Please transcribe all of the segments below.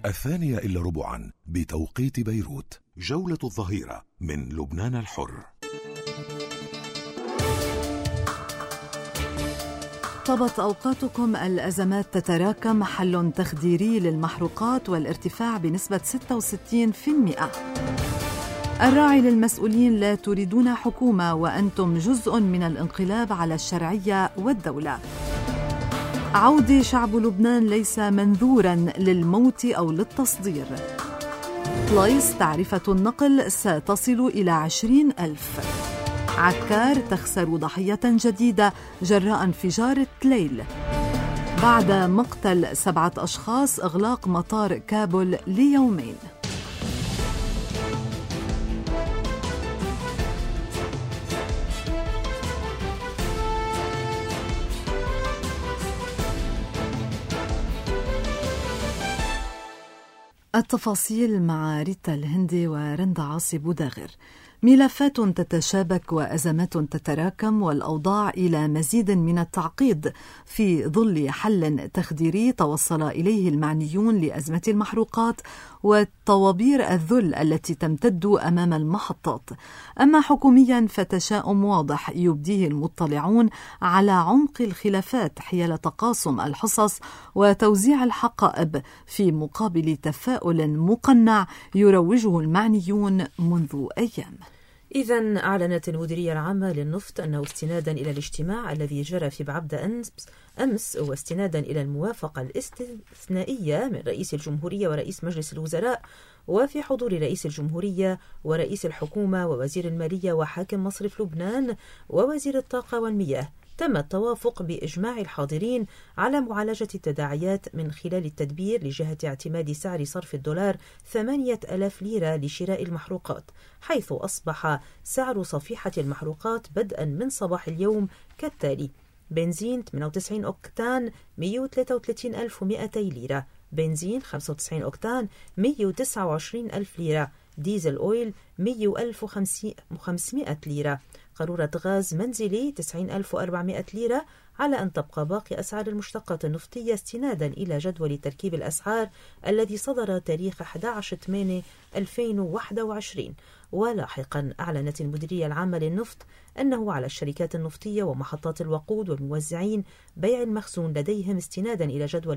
2:15 بتوقيت بيروت. جولة الظهيرة من لبنان الحر. طابت أوقاتكم. الأزمات تتراكم، حل تخديري للمحروقات والارتفاع بنسبة 66%. الراعي للمسؤولين: لا تريدون حكومة وأنتم جزء من الانقلاب على الشرعية والدولة. عودة شعب لبنان ليس منذورا للموت أو للتصدير. طليس: تعرفة النقل ستصل إلى 20,000. عكار: تخسر ضحية جديدة جراء انفجار تليل. بعد مقتل 7 أشخاص، إغلاق مطار كابول ليومين. التفاصيل مع ريتا الهندي ورندا عاصي بوداغر. ملفات تتشابك وأزمات تتراكم، والأوضاع إلى مزيد من التعقيد في ظل حل تخديري توصل إليه المعنيون لأزمة المحروقات وطوابير الذل التي تمتد أمام المحطات. أما حكوميا فتشاؤم واضح يبديه المطلعون على عمق الخلافات حيال تقاسم الحصص وتوزيع الحقائب في مقابل تفاؤل مقنع يروجه المعنيون منذ أيام. إذن أعلنت المديرية العامة للنفط أنه استنادا إلى الاجتماع الذي جرى في بعبدة أمس واستنادا إلى الموافقة الاستثنائية من رئيس الجمهورية ورئيس مجلس الوزراء وفي حضور رئيس الجمهورية ورئيس الحكومة ووزير المالية وحاكم مصرف لبنان ووزير الطاقة والمياه، تم التوافق بإجماع الحاضرين على معالجة التداعيات من خلال التدبير لجهة اعتماد سعر صرف الدولار 8,000 ليرة لشراء المحروقات، حيث أصبح سعر صفيحة المحروقات بدءا من صباح اليوم كالتالي: بنزين 98 أوكتان 133,200 ليرة، بنزين 95 أوكتان 129,000 ليرة، ديزل أويل 100,500 ليرة، قارورة غاز منزلي 90,400 ليرة، على أن تبقى باقي أسعار المشتقات النفطية استنادا إلى جدول تركيب الأسعار الذي صدر تاريخ 11/8/2021. ولاحقا أعلنت المديرية العامة للنفط أنه على الشركات النفطية ومحطات الوقود والموزعين بيع المخزون لديهم استنادا إلى جدول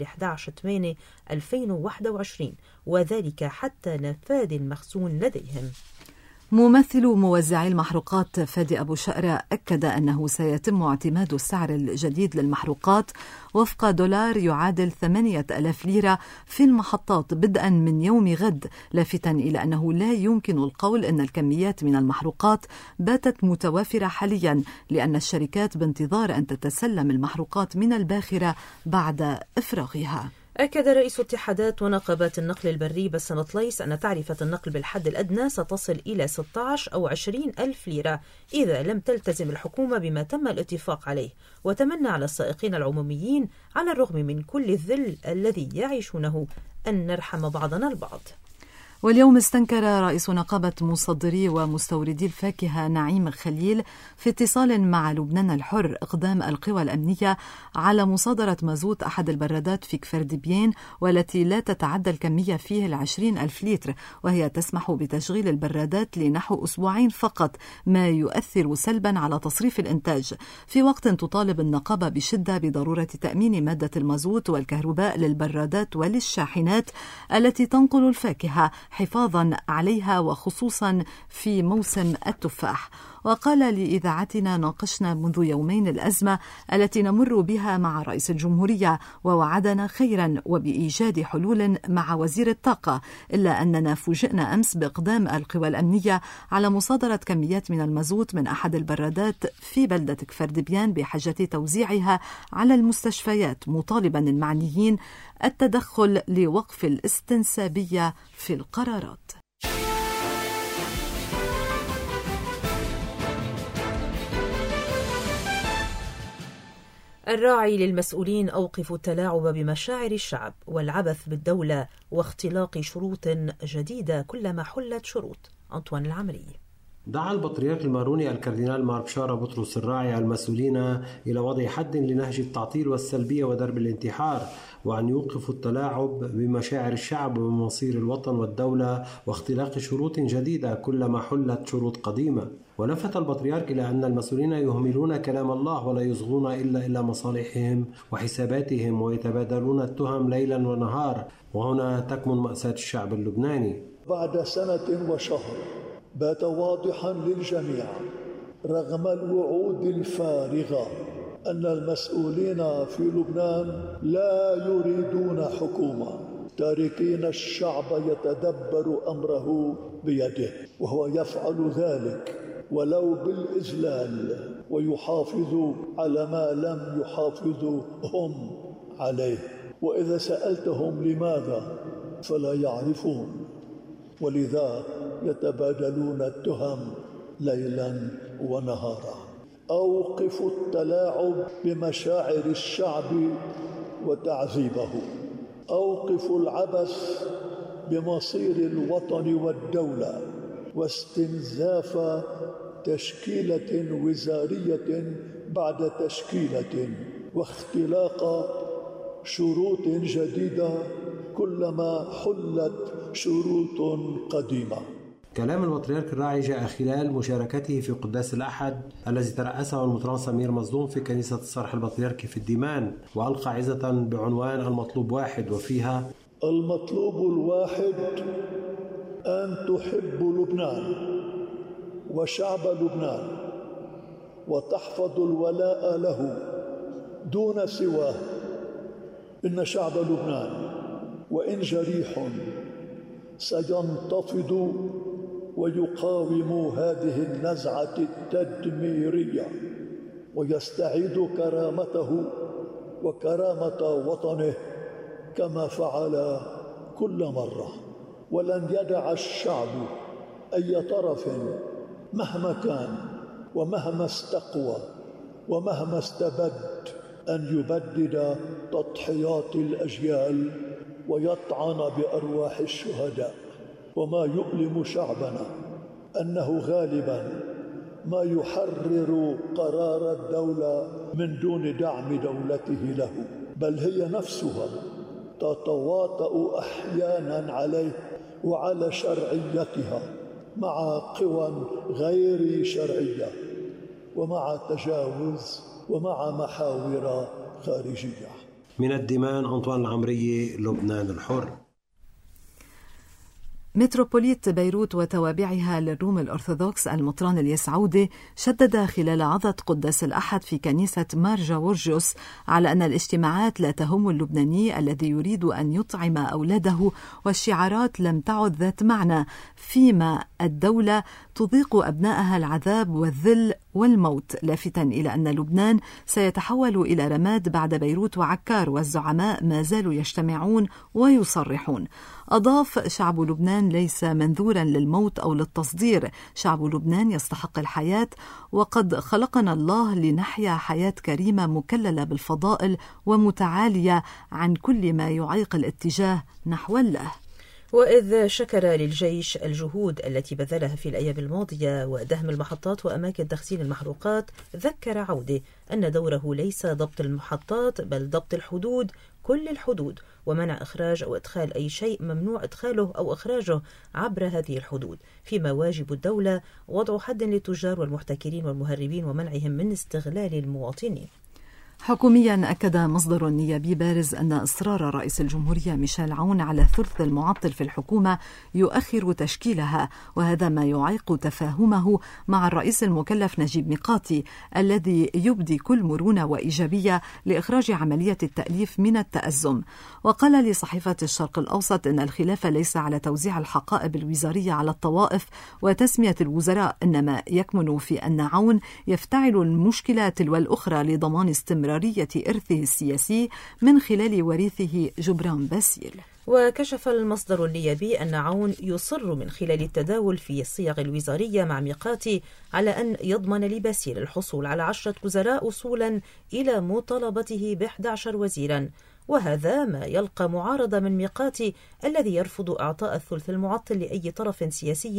11/8/2021، وذلك حتى نفاذ المخزون لديهم. ممثل موزعي المحروقات فادي أبو شقرة أكد أنه سيتم اعتماد السعر الجديد للمحروقات وفق دولار يعادل 8,000 ليرة في المحطات بدءا من يوم غد، لافتا إلى أنه لا يمكن القول أن الكميات من المحروقات باتت متوافرة حاليا، لأن الشركات بانتظار أن تتسلم المحروقات من الباخرة بعد إفراغها. أكد رئيس اتحادات ونقابات النقل البري بسنة طليس أن تعرفة النقل بالحد الأدنى ستصل إلى 16 أو 20,000 ليرة إذا لم تلتزم الحكومة بما تم الاتفاق عليه، وتمنى على السائقين العموميين على الرغم من كل الذل الذي يعيشونه أن نرحم بعضنا البعض. واليوم استنكر رئيس نقابة مصدري ومستوردي الفاكهة نعيم خليل في اتصال مع لبنان الحر إقدام القوى الأمنية على مصادرة مازوت أحد البرادات في كفر دبيان والتي لا تتعدى الكمية فيه 20,000 لتر، وهي تسمح بتشغيل البرادات لنحو أسبوعين فقط، ما يؤثر سلبا على تصريف الإنتاج، في وقت تطالب النقابة بشدة بضرورة تأمين مادة المازوت والكهرباء للبرادات وللشاحنات التي تنقل الفاكهة حفاظا عليها وخصوصا في موسم التفاح. وقال لإذاعتنا: ناقشنا منذ يومين الأزمة التي نمر بها مع رئيس الجمهورية ووعدنا خيرا وبإيجاد حلول مع وزير الطاقة، إلا أننا فوجئنا أمس بإقدام القوى الأمنية على مصادرة كميات من المازوت من أحد البرادات في بلدة كفر دبيان بحاجة توزيعها على المستشفيات، مطالبا المعنيين التدخل لوقف الاستنسابية في القرارات. الراعي للمسؤولين: أوقفوا التلاعب بمشاعر الشعب والعبث بالدولة واختلاق شروط جديدة كلما حلت شروط. أنطوان العمري. دعا البطريرك الماروني الكاردينال مار بشارة بطرس الراعي المسؤولين إلى وضع حد لنهج التعطيل والسلبية ودرب الانتحار، وأن يوقفوا التلاعب بمشاعر الشعب ومصير الوطن والدولة واختلاق شروط جديدة كلما حلت شروط قديمة. ولفت البطريرك إلى أن المسؤولين يهملون كلام الله ولا يصغون إلا إلى مصالحهم وحساباتهم ويتبادلون التهم ليلا ونهار، وهنا تكمن مأساة الشعب اللبناني. بعد سنة وشهر بات واضحا للجميع رغم الوعود الفارغة أن المسؤولين في لبنان لا يريدون حكومة، تاركين الشعب يتدبر أمره بيده، وهو يفعل ذلك ولو بالإذلال ويحافظ على ما لم يحافظوا هم عليه. وإذا سألتهم لماذا فلا يعرفون، ولذا يتبادلون التهم ليلا ونهارا. أوقفوا التلاعب بمشاعر الشعب وتعذيبه، أوقفوا العبث بمصير الوطن والدولة واستنزاف تشكيلة وزارية بعد تشكيلة واختلاق شروط جديدة كلما حلت شروط قديمة. كلام البطريرك الراعي جاء خلال مشاركته في قداس الأحد الذي ترأسه المطران سمير مصدوم في كنيسة الصرح البطريركي في الديمان، وألقى عظة بعنوان المطلوب واحد، وفيها: المطلوب الواحد أن تحب لبنان وشعب لبنان وتحفظ الولاء له دون سواه. إن شعب لبنان وإن جريح سينتفض ويقاوم هذه النزعة التدميرية ويستعيد كرامته وكرامة وطنه كما فعل كل مرة. ولن يدع الشعب أي طرف مهما كان ومهما استقوى ومهما استبد أن يبدد تضحيات الأجيال ويطعن بأرواح الشهداء. وما يؤلم شعبنا أنه غالبا ما يحرر قرار الدولة من دون دعم دولته له، بل هي نفسها تتواطأ أحيانا عليه وعلى شرعيتها مع قوى غير شرعية ومع تجاوز ومع محاور خارجية. من الديمان أنطوان العمرية، لبنان الحر. متروبوليت بيروت وتوابعها للروم الأرثوذكس المطران الياس عودة شدد خلال عظة قداس الأحد في كنيسة مار جورجيوس على أن الاجتماعات لا تهم اللبناني الذي يريد أن يطعم أولاده، والشعارات لم تعد ذات معنى، فيما الدولة تضيق أبنائها العذاب والذل والموت، لافتا إلى أن لبنان سيتحول إلى رماد بعد بيروت وعكار، والزعماء ما زالوا يجتمعون ويصرحون. أضاف: شعب لبنان ليس منذورا للموت أو للتصدير، شعب لبنان يستحق الحياة، وقد خلقنا الله لنحيا حياة كريمة مكللة بالفضائل ومتعالية عن كل ما يعيق الاتجاه نحو الله. وإذ شكر للجيش الجهود التي بذلها في الأيام الماضية ودهم المحطات وأماكن تخزين المحروقات، ذكر عودة أن دوره ليس ضبط المحطات بل ضبط الحدود، كل الحدود، ومنع إخراج أو إدخال أي شيء ممنوع إدخاله أو إخراجه عبر هذه الحدود، فيما واجب الدولة وضع حد للتجار والمحتكرين والمهربين ومنعهم من استغلال المواطنين. حكوميا أكد مصدر نيابي بارز أن إصرار رئيس الجمهورية ميشيل عون على الثلث المعطل في الحكومة يؤخر تشكيلها، وهذا ما يعيق تفاهمه مع الرئيس المكلف نجيب ميقاتي الذي يبدي كل مرونة وإيجابية لإخراج عملية التأليف من التأزم. وقال لصحيفة الشرق الأوسط أن الخلاف ليس على توزيع الحقائب الوزارية على الطوائف وتسمية الوزراء، إنما يكمن في أن عون يفتعل المشكلة تلو الأخرى لضمان استمرارية إرثه السياسي من خلال وريثه جبران باسيل. وكشف المصدر النيابي أن عون يصر من خلال التداول في الصيغ الوزارية مع ميقاتي على أن يضمن لباسيل الحصول على 10 وزراء وصولا إلى مطالبته ب11 وزيرا، وهذا ما يلقى معارضة من ميقاتي الذي يرفض إعطاء الثلث المعطل لأي طرف سياسي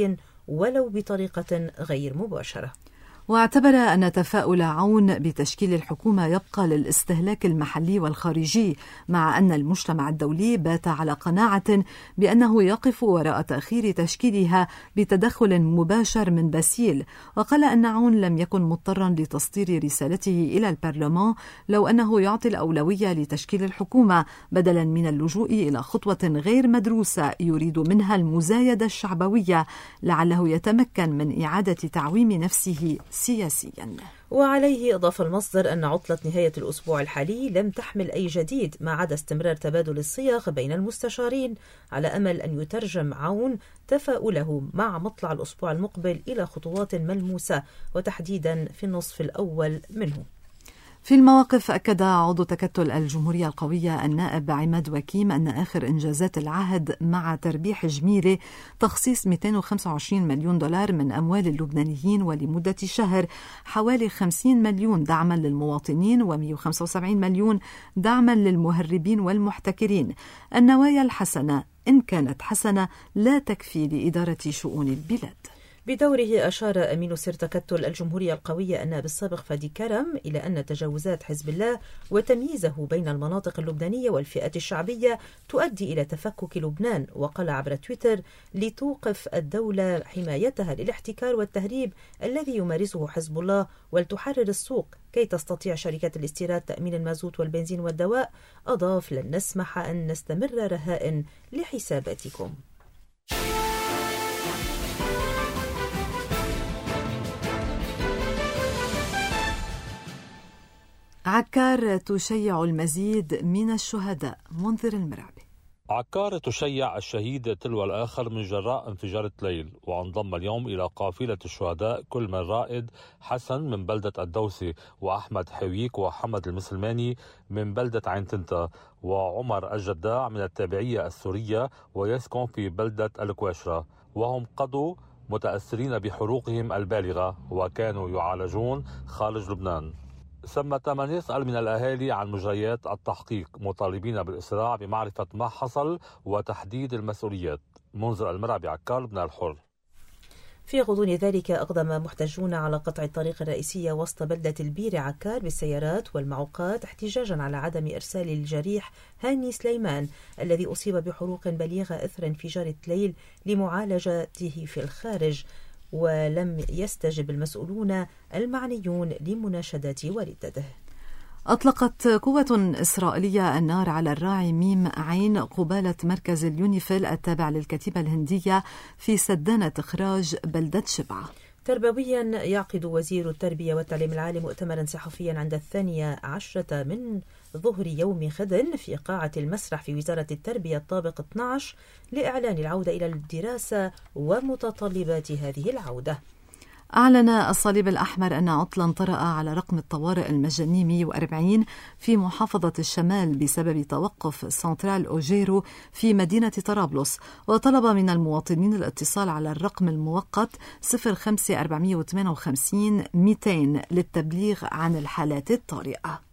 ولو بطريقة غير مباشرة. واعتبر أن تفاؤل عون بتشكيل الحكومة يبقى للاستهلاك المحلي والخارجي، مع أن المجتمع الدولي بات على قناعة بأنه يقف وراء تأخير تشكيلها بتدخل مباشر من باسيل. وقال أن عون لم يكن مضطرا لتصدير رسالته إلى البرلمان لو أنه يعطي الأولوية لتشكيل الحكومة بدلا من اللجوء إلى خطوة غير مدروسة يريد منها المزايدة الشعبوية لعله يتمكن من إعادة تعويم نفسه سياسيا. وعليه أضاف المصدر أن عطلة نهاية الأسبوع الحالي لم تحمل أي جديد ما عدا استمرار تبادل الصيغ بين المستشارين، على أمل أن يترجم عون تفاؤله مع مطلع الأسبوع المقبل إلى خطوات ملموسة، وتحديدا في النصف الأول منه. في المواقف أكد عضو تكتل الجمهورية القوية النائب عماد وكيم أن آخر إنجازات العهد مع تربيح جميرة تخصيص 225 مليون دولار من أموال اللبنانيين ولمدة شهر، حوالي 50 مليون دعما للمواطنين و175 مليون دعما للمهربين والمحتكرين. النوايا الحسنة إن كانت حسنة لا تكفي لإدارة شؤون البلاد. بدوره أشار أمين سر تكتل الجمهورية القوية النائب السابق فادي كرم إلى أن تجاوزات حزب الله وتمييزه بين المناطق اللبنانية والفئات الشعبية تؤدي إلى تفكك لبنان، وقال عبر تويتر: لتوقف الدولة حمايتها للاحتكار والتهريب الذي يمارسه حزب الله ولتحرر السوق كي تستطيع شركات الاستيراد تأمين المازوت والبنزين والدواء. أضاف: لن نسمح أن نستمر رهائن لحساباتكم. عكار تشيع المزيد من الشهداء. منذر المرعبي. عكار تشيع الشهيد تلو الآخر من جراء انفجار ليل، وانضم اليوم إلى قافلة الشهداء كل من رائد حسن من بلدة الدوسي، وأحمد حويك وحمد المسلماني من بلدة عين تنتا، وعمر الجداع من التابعية السورية ويسكن في بلدة الكواشرة، وهم قضوا متأثرين بحروقهم البالغة وكانوا يعالجون خارج لبنان. ثمة من يسأل من الأهالي عن مجريات التحقيق، مطالبين بالإسراع بمعرفة ما حصل وتحديد المسؤوليات. منذر المرعبي، عكار، لبنان الحر. في غضون ذلك أقدم محتجون على قطع الطريق الرئيسية وسط بلدة البير عكار بالسيارات والمعوقات احتجاجا على عدم إرسال الجريح هاني سليمان الذي أصيب بحروق بليغة إثر انفجار ليل لمعالجته في الخارج، ولم يستجب المسؤولون المعنيون لمناشدات والدته. أطلقت قوة إسرائيلية النار على الراعي ميم عين قبالة مركز اليونيفيل التابع للكتيبة الهندية في سدانة إخراج بلدة شبعة. تربويا يعقد وزير التربية والتعليم العالي مؤتمرا صحفيا عند 12 من ظهر يوم غد في قاعة المسرح في وزارة التربية الطابق 12 لإعلان العودة إلى الدراسة ومتطلبات هذه العودة. أعلن الصليب الأحمر أن عطلا طرأ على رقم الطوارئ المجاني 140 في محافظة الشمال بسبب توقف سنترال أوجيرو في مدينة طرابلس، وطلب من المواطنين الاتصال على الرقم المؤقت 05458 200 للتبليغ عن الحالات الطارئة.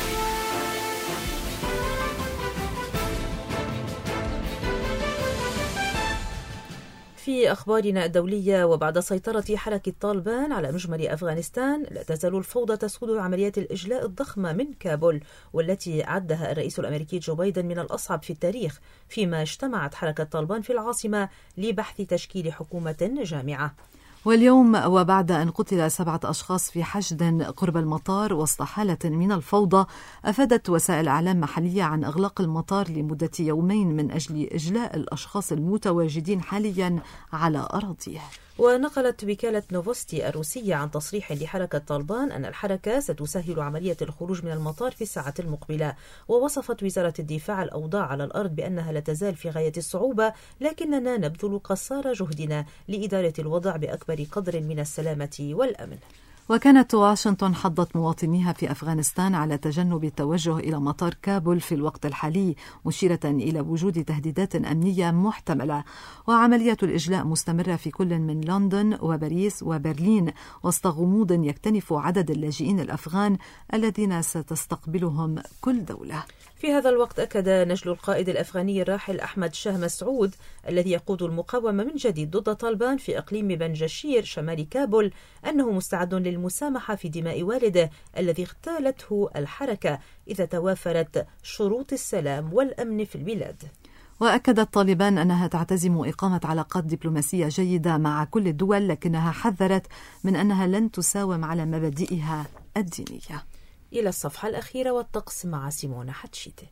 في أخبارنا الدولية، وبعد سيطرة حركة طالبان على مجمل أفغانستان، لا تزال الفوضى تسود عمليات الإجلاء الضخمة من كابول، والتي عدها الرئيس الأمريكي جو بايدن من الأصعب في التاريخ، فيما اجتمعت حركة طالبان في العاصمة لبحث تشكيل حكومة جامعة. واليوم وبعد أن قتل 7 أشخاص في حشد قرب المطار وسط حالة من الفوضى، أفادت وسائل إعلام محلية عن إغلاق المطار لمدة يومين من أجل إجلاء الأشخاص المتواجدين حاليا على أراضيه. ونقلت وكالة نوفوستي الروسية عن تصريح لحركة طالبان أن الحركة ستسهل عملية الخروج من المطار في الساعة المقبلة. ووصفت وزارة الدفاع الأوضاع على الأرض بأنها لا تزال في غاية الصعوبة، لكننا نبذل قصارى جهدنا لإدارة الوضع بأكبر قدر من السلامة والأمن. وكانت واشنطن حضت مواطنيها في أفغانستان على تجنب التوجه إلى مطار كابول في الوقت الحالي، مشيرة إلى وجود تهديدات أمنية محتملة. وعملية الإجلاء مستمرة في كل من لندن وباريس وبرلين وسط غموض يكتنف عدد اللاجئين الأفغان الذين ستستقبلهم كل دولة. في هذا الوقت أكد نجل القائد الأفغاني الراحل أحمد شاه مسعود الذي يقود المقاومة من جديد ضد طالبان في إقليم بنجشير شمال كابول أنه مستعد للمسامحة في دماء والده الذي اغتالته الحركة إذا توافرت شروط السلام والأمن في البلاد. وأكدت طالبان أنها تعتزم إقامة علاقات دبلوماسية جيدة مع كل الدول، لكنها حذرت من أنها لن تساوم على مبادئها الدينية. إلى الصفحة الأخيرة والطقس مع سيمونة حتشيتي.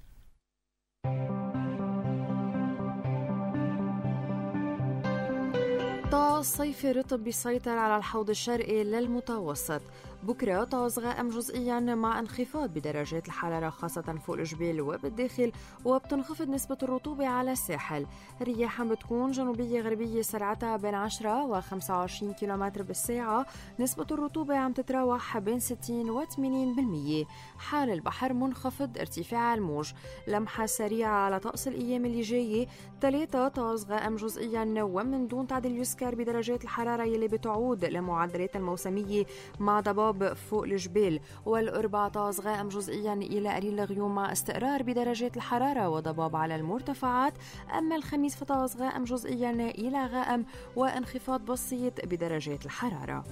طقس صيفي رطب بيسيطر على الحوض الشرقي للمتوسط. بكرة طقس غائم جزئيا مع انخفاض بدرجات الحرارة خاصة فوق الجبال وبالداخل، وبتنخفض نسبة الرطوبة على الساحل. الرياح بتكون جنوبية غربية سرعتها بين 10 و 25 كيلومتر بالساعة. نسبة الرطوبة عم تتراوح بين 60 و 80%. حال البحر منخفض ارتفاع الموج. لمحة سريعة على طقس الأيام اللي جاية. 3 طقس غائم جزئيا ومن دون تعديل يذكر بدرجات الحرارة يلي بتعود لمعدلات الموسمية مع ضباب فوق الجبال. والأربع طقس غائم جزئيا إلى قليل الغيوم مع استقرار بدرجات الحرارة وضباب على المرتفعات. أما الخميس فطقس غائم جزئيا إلى غائم وانخفاض بسيط بدرجات الحرارة.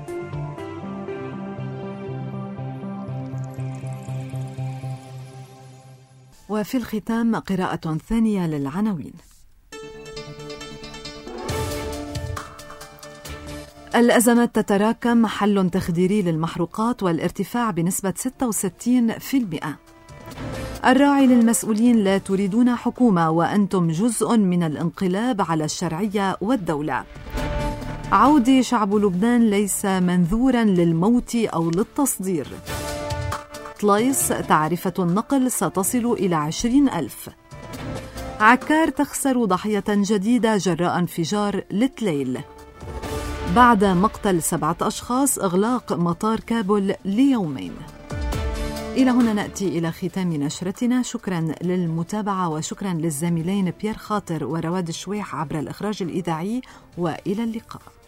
وفي الختام قراءة ثانية للعناوين. الأزمات تتراكم، حل تخديري للمحروقات والارتفاع بنسبة 66%. الراعي للمسؤولين: لا تريدون حكومة وأنتم جزء من الانقلاب على الشرعية والدولة. عودي: شعب لبنان ليس منذورا للموت أو للتصدير. طليس: تعرفة النقل ستصل إلى 20,000. عكار: تخسر ضحية جديدة جراء انفجار لتليل. بعد مقتل 7 أشخاص إغلاق مطار كابول ليومين. إلى هنا نأتي إلى ختام نشرتنا. شكرا للمتابعة وشكرا للزميلين بيير خاطر ورواد الشويح عبر الإخراج الإذاعي، وإلى اللقاء.